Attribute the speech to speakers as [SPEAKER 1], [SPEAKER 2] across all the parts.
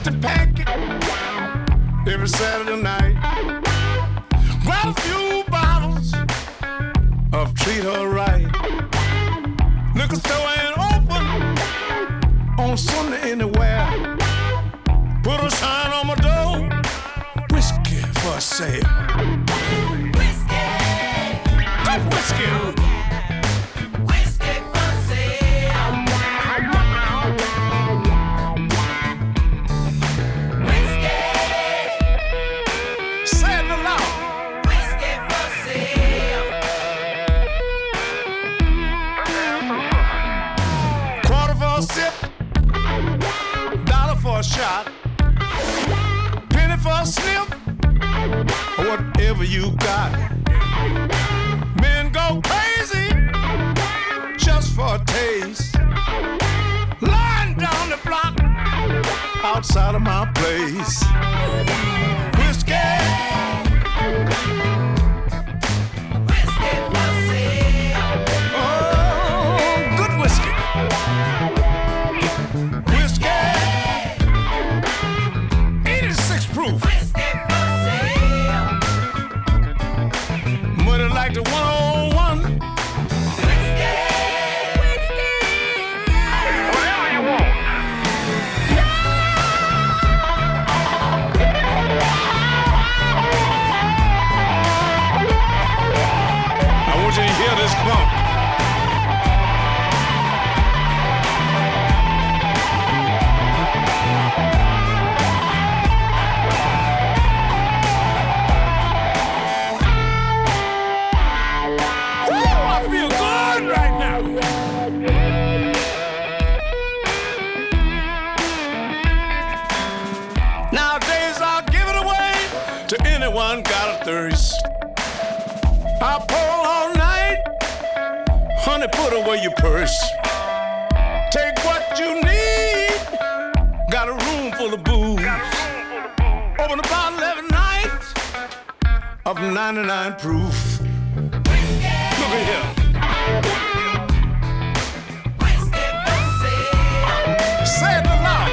[SPEAKER 1] to pack it every Saturday night. Grab a few bottles of Treat Her Right. Liquor store ain't open on Sunday anywhere. Put a sign on my door, whiskey for sale.
[SPEAKER 2] Whiskey,
[SPEAKER 1] good whiskey.
[SPEAKER 2] whiskey for sale. Whiskey,
[SPEAKER 1] Say it aloud.
[SPEAKER 2] whiskey for sale.
[SPEAKER 1] Quarter for a sip, dollar for a shot, penny for a sniff, or whatever you got. Men go crazy just for a taste. Lying down the block outside of my place. Whiskey,
[SPEAKER 2] Whiskey for sale.
[SPEAKER 1] oh, good whiskey. Whiskey, 86 proof.
[SPEAKER 2] Whiskey for sale.
[SPEAKER 1] Money like the 101.
[SPEAKER 2] Whiskey,
[SPEAKER 1] Whatever you want. I want you to hear this bump. Woo, I feel good right now. Nowadays I'll give it away to anyone got a thirst. I'll pull all night, honey, put away your purse. Take what you need, got a room full of booze. Open a bottle every night of 99 proof. Look at here.
[SPEAKER 2] whiskey for sale.
[SPEAKER 1] Say it aloud.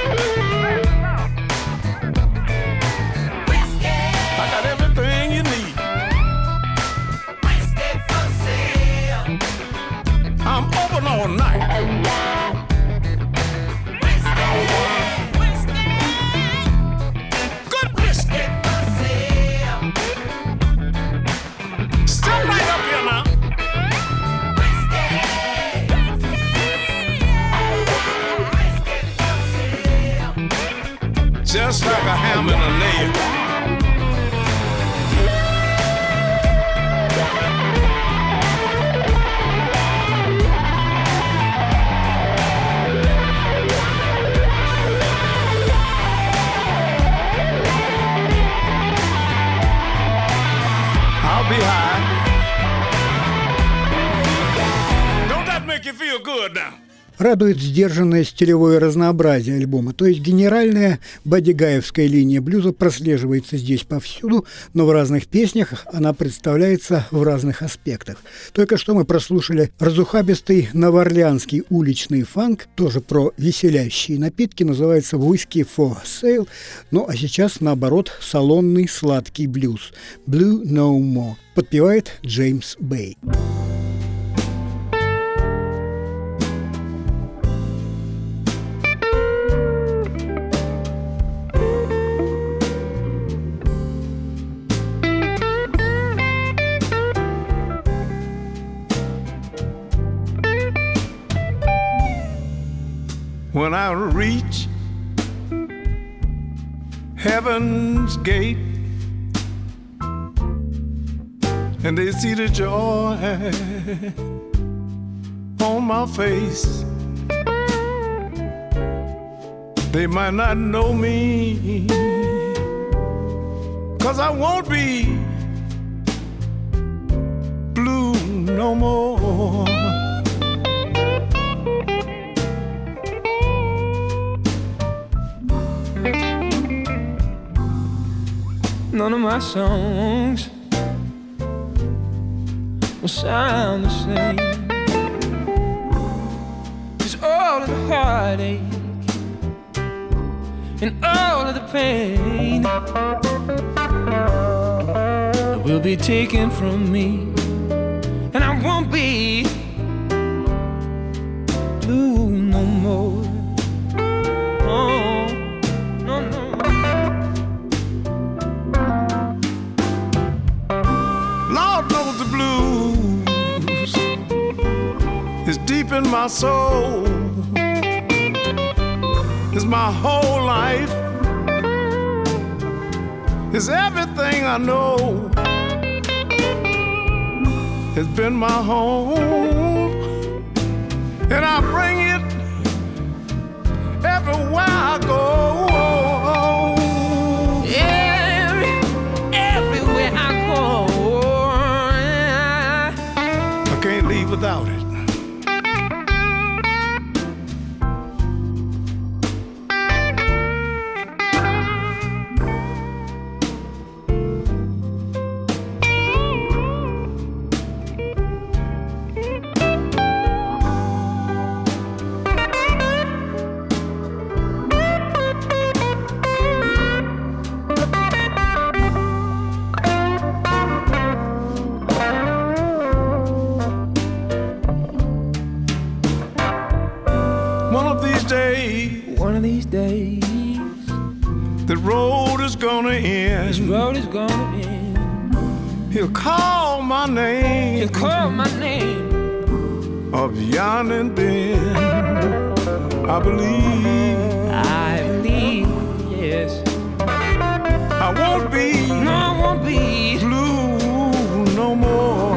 [SPEAKER 2] Whiskey,
[SPEAKER 1] I got everything you need.
[SPEAKER 2] whiskey for sale.
[SPEAKER 1] I'm open all night.
[SPEAKER 2] Whiskey, whiskey,
[SPEAKER 1] Good whiskey.
[SPEAKER 2] for sale.
[SPEAKER 1] Step right up here now.
[SPEAKER 2] Whiskey, whiskey for sale.
[SPEAKER 1] Just like a hammer and a nail. I'll be high. Don't that make you feel good now?
[SPEAKER 3] Радует сдержанное стилевое разнообразие альбома, то есть генеральная бодигаевская линия блюза прослеживается здесь повсюду, но в разных песнях она представляется в разных аспектах. Только что мы прослушали разухабистый новоорлеанский уличный фанк, тоже про веселящие напитки, называется «Whiskey for Sale», ну а сейчас, наоборот, салонный сладкий блюз «Blue No More» подпевает Джеймс Бэй.
[SPEAKER 1] When I reach heaven's gate and they see the joy on my face, they might not know me, 'cause I won't be blue no more.
[SPEAKER 4] None of my songs will sound the same. It's all of the heartache and all of the pain will be taken from me, and I won't be blue no more. Oh, no, no.
[SPEAKER 1] Lord knows the blues is deep in my soul. It's my whole life. It's everything I know. It's been my home, and I bring it everywhere I go.
[SPEAKER 4] Everywhere I go,
[SPEAKER 1] I can't leave without it.
[SPEAKER 4] one of these days,
[SPEAKER 1] the road is gonna end.
[SPEAKER 4] this road is gonna end.
[SPEAKER 1] He'll call my name.
[SPEAKER 4] You call my name.
[SPEAKER 1] Of yon and then I believe,
[SPEAKER 4] yes.
[SPEAKER 1] I won't be,
[SPEAKER 4] No, I won't be
[SPEAKER 1] blue no more.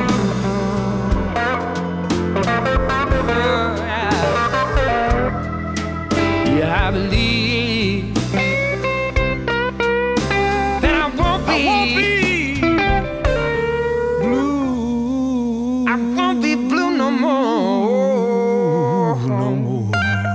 [SPEAKER 4] Yeah, I believe that I won't be
[SPEAKER 1] blue.
[SPEAKER 4] I won't be blue no more.
[SPEAKER 1] No more.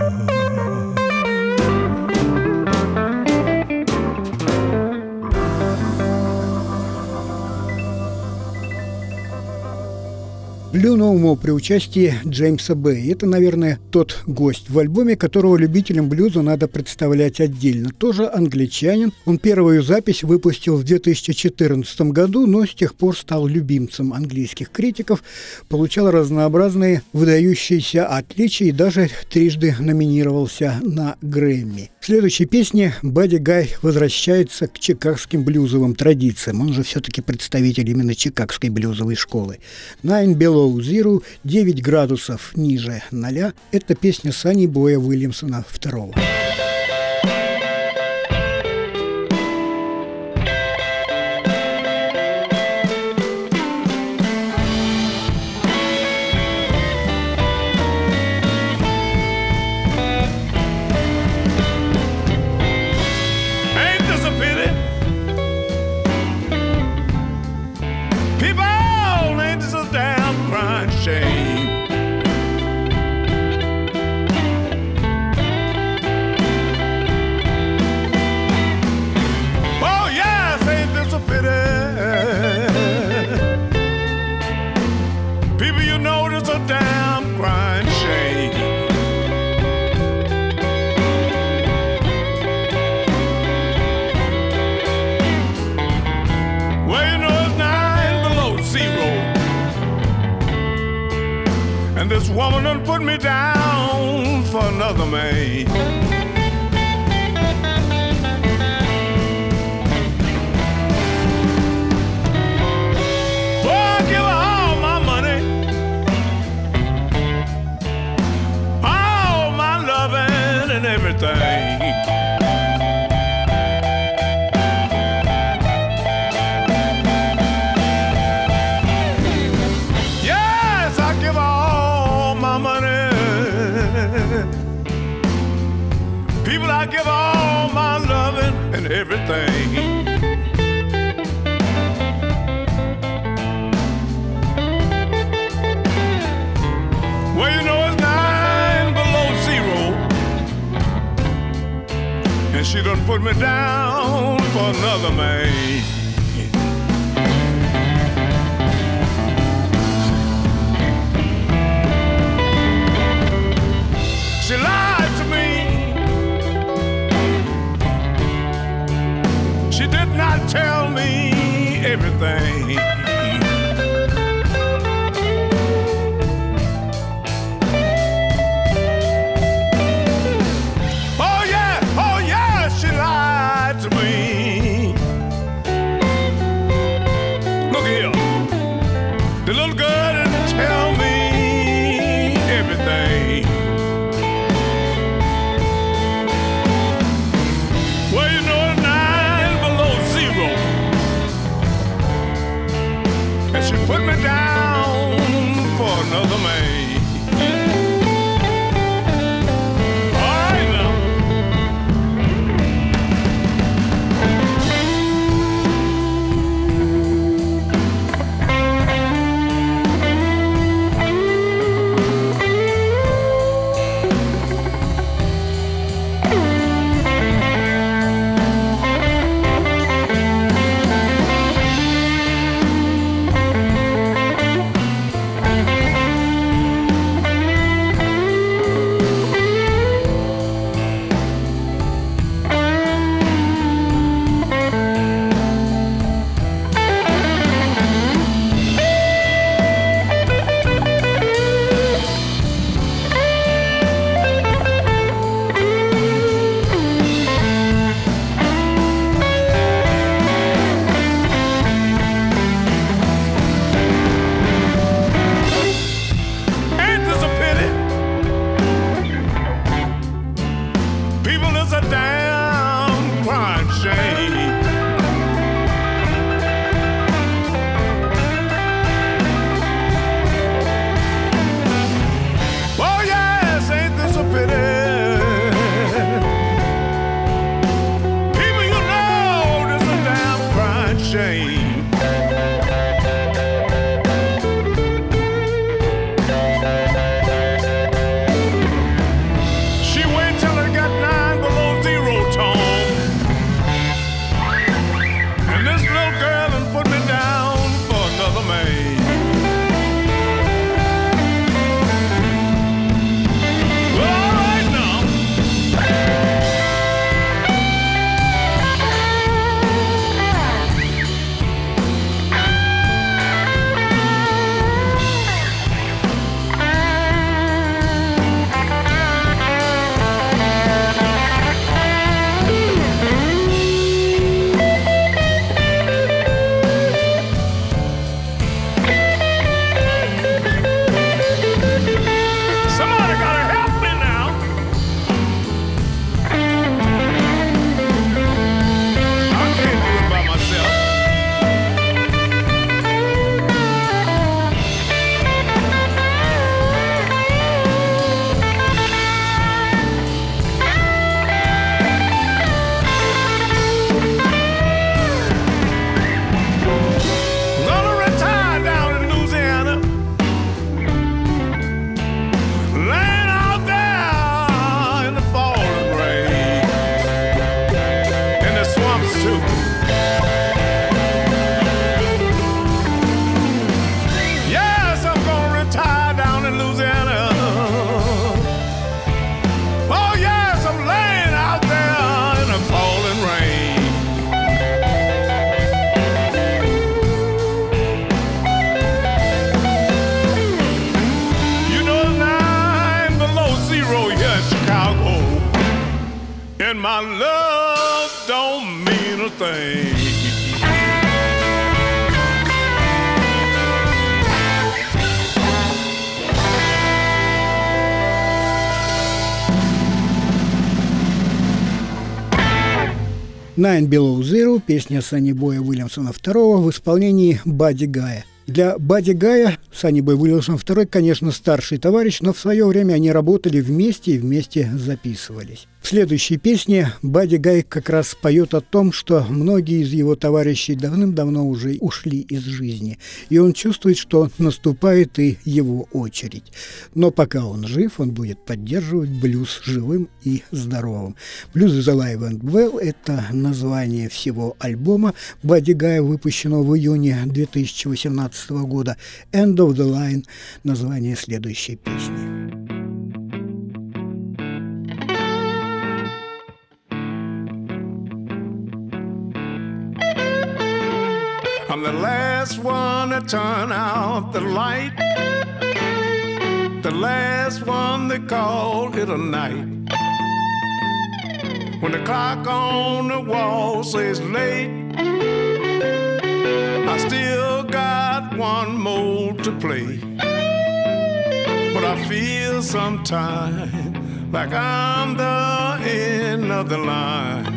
[SPEAKER 3] Blue No More при участии Джеймса Бэй. Это, наверное, тот гость в альбоме, которого любителям блюза надо представлять отдельно. Тоже англичанин. Он первую запись выпустил в 2014 году, но с тех пор стал любимцем английских критиков, получал разнообразные выдающиеся отличия и даже трижды номинировался на Грэмми. В следующей песне Бадди Гай возвращается к чикагским блюзовым традициям. Он же все-таки представитель именно чикагской блюзовой школы. Nine Below Zero, 9 градусов ниже 0. Это песня Санни Боя Уильямсона II.
[SPEAKER 1] Ain't this a pity? People, ain't this a damn crying shame? Oh yes, ain't this a pity? People, you know this a damn crying shame. Well, you know it's 9 below zero, and this woman done put me down for another man. Boy, I give her all my money, all my loving and everything. Yes, I give all my money. People, I give all my loving and everything. Well, you know it's 9 below zero, and she done put me down for another man. She lied to me. not tell me everything. Oh yeah, she lied to me. Look here, the little girl didn't tell me everything. Well, you know it's 9 below zero, and she put me down for another man. All right now. Ain't this a pity? People, it's a damn crying shame. Oh yes, ain't this a pity? People, you know this a damn crying shame. She wait till it got 9 below zero, Tom. And this little girl done put me down for another man. Well, all right now. Somebody gotta help me now. I can't do it by myself. I'm gonna retire down in Louisiana, laying out there in the falling rain, in the swamps too. Yes, I'm gonna retire down in Louisiana. Oh yes, I'm laying out there in the falling rain. You know it's 9 below zero here in Chicago, and my love don't mean a thing.
[SPEAKER 3] «Nine Below Zero» – песня Санни Боя Уильямсона II в исполнении Бадди Гая. Для Бадди Гая Санни Бой Уильямсон II, конечно, старший товарищ, но в свое время они работали вместе и вместе записывались. В следующей песне Бадди Гай как раз поет о том, что многие из его товарищей давным-давно уже ушли из жизни, и он чувствует, что наступает и его очередь. Но пока он жив, он будет поддерживать блюз живым и здоровым. «Blues is Alive and Well» — это название всего альбома Бадди Гая, выпущенного в июне 2018 года. «End of the Line» — название следующей песни.
[SPEAKER 1] I'm the last one to turn out the light, the last one they call it a night. When the clock on the wall says late, I still got one more to play. But I feel sometimes like I'm the end of the line.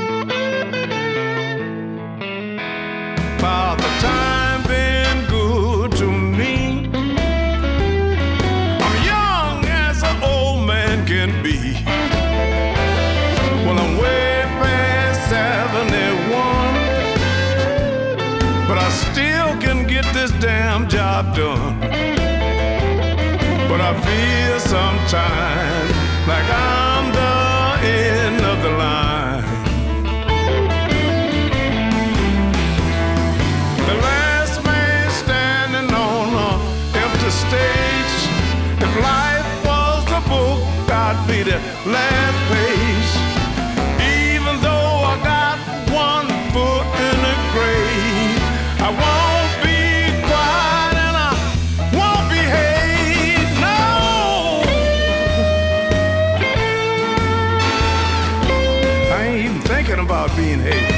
[SPEAKER 1] Father time been good to me. I'm young as an old man can be. Well, I'm way past 71, but I still can get this damn job done. But I feel sometimes like I'm the end of the line. The last man standing on an empty stage. If life was a book, I'd be the last page. Even though I got one foot in the grave, I won't be quiet and I won't behave. No, I ain't even thinking about being hated.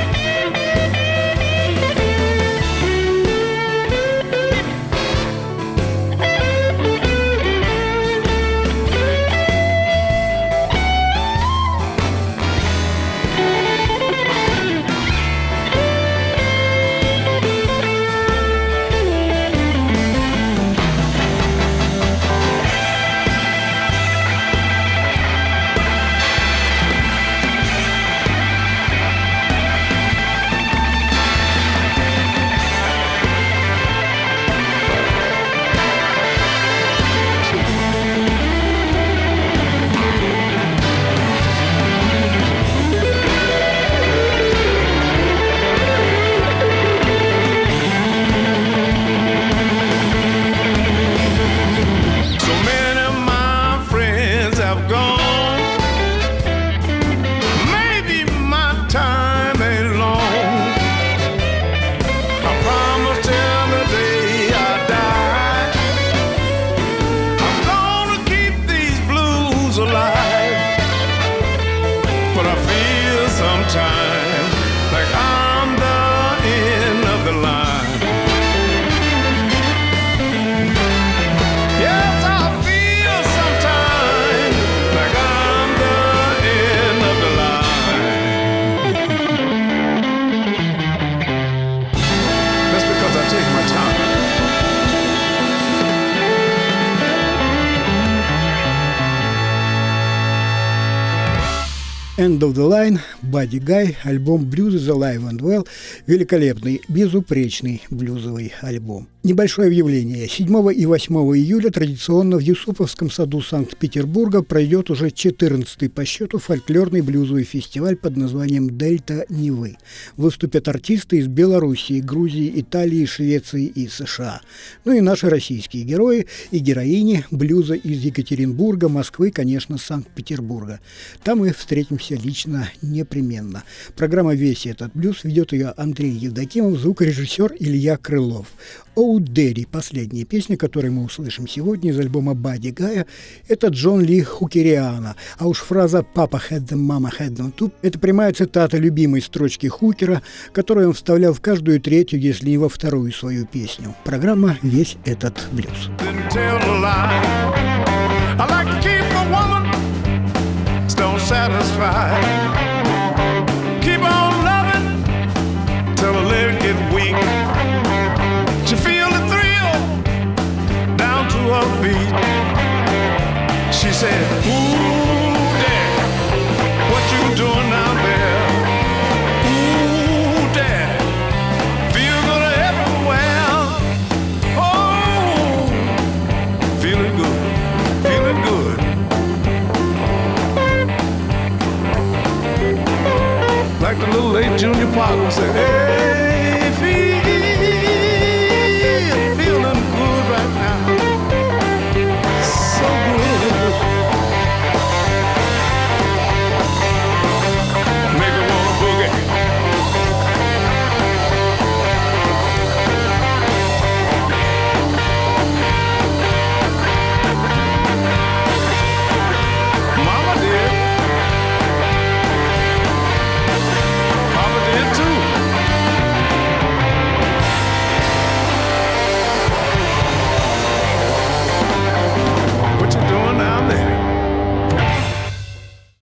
[SPEAKER 3] End of the Line, Buddy Guy, альбом Blues is Alive and Well, великолепный, безупречный блюзовый альбом. Небольшое объявление. 7 и 8 июля традиционно в Юсуповском саду Санкт-Петербурга пройдет уже 14-й по счету фольклорный блюзовый фестиваль под названием «Дельта Невы». Выступят артисты из Белоруссии, Грузии, Италии, Швеции и США. Ну и наши российские герои и героини блюза из Екатеринбурга, Москвы, конечно, Санкт-Петербурга. Там мы встретимся лично непременно. Программа «Весь этот блюз» ведет ее Андрей Евдокимов, звукорежиссер Илья Крылов. «Оу Дэри», последняя песня, которую мы услышим сегодня из альбома Buddy Guy, это Джон Ли Хукериана. А уж фраза «Папа had them, мама had them too» — это прямая цитата любимой строчки Хукера, которую он вставлял в каждую третью, если не во вторую свою песню. Программа «Весь этот блюз».
[SPEAKER 1] She feel the thrill down to her feet. She said, ooh, Dad, what you doing down there? Ooh, Dad, feel good everywhere. Oh, feeling good, feeling good. Like the little late Junior Parker said, hey.